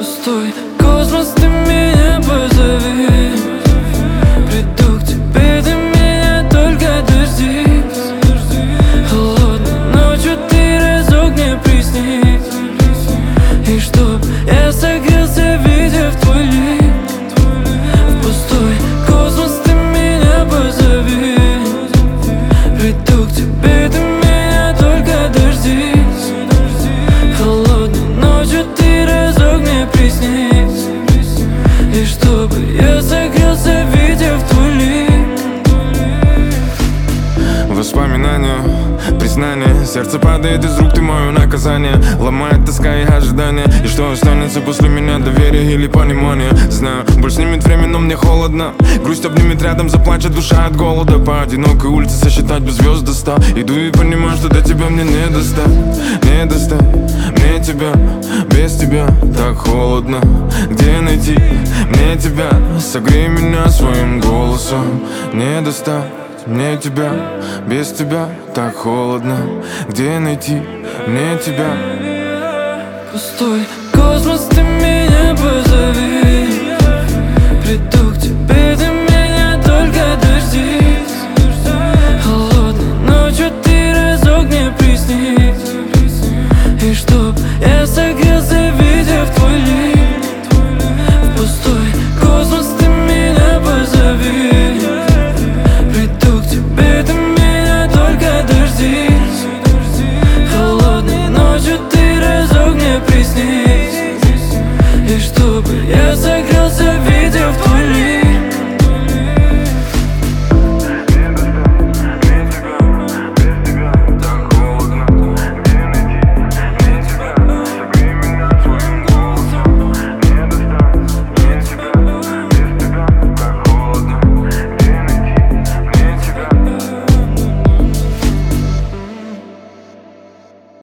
Пустой космос, ты меня позови. Приду к тебе, ты меня только дождись. Холодной ночью ты разок мне приснись. И чтоб я согрелся, видя в твой лик. В пустой космос, ты меня позови. Приду к тебе, ты меня только дождись. Холодной ночью ты разок мне приснись. И чтобы я согрелся, видя в твой лик. Воспоминания, признание, сердце падает из рук, ты мое наказание. Ломает тоска и ожидание. И что останется после меня, доверие или понимание? Знаю, боль снимет время, но мне холодно. Грусть обнимет рядом, заплачет душа от голода. По одинокой улице сосчитать без звезд до 100. Иду и понимаю, что до тебя мне не достать. Не достать мне тебя, без тебя так холодно. Где найти мне тебя? Согрей меня своим голосом. Не достать мне тебя, без тебя так холодно. Где найти мне тебя? Пустой космос, ты меня позови. Приду к тебе, ты меня только дождись. Холодной ночью ты разок мне приснись. И чтоб я согрелся, видя в твой лик. В пустой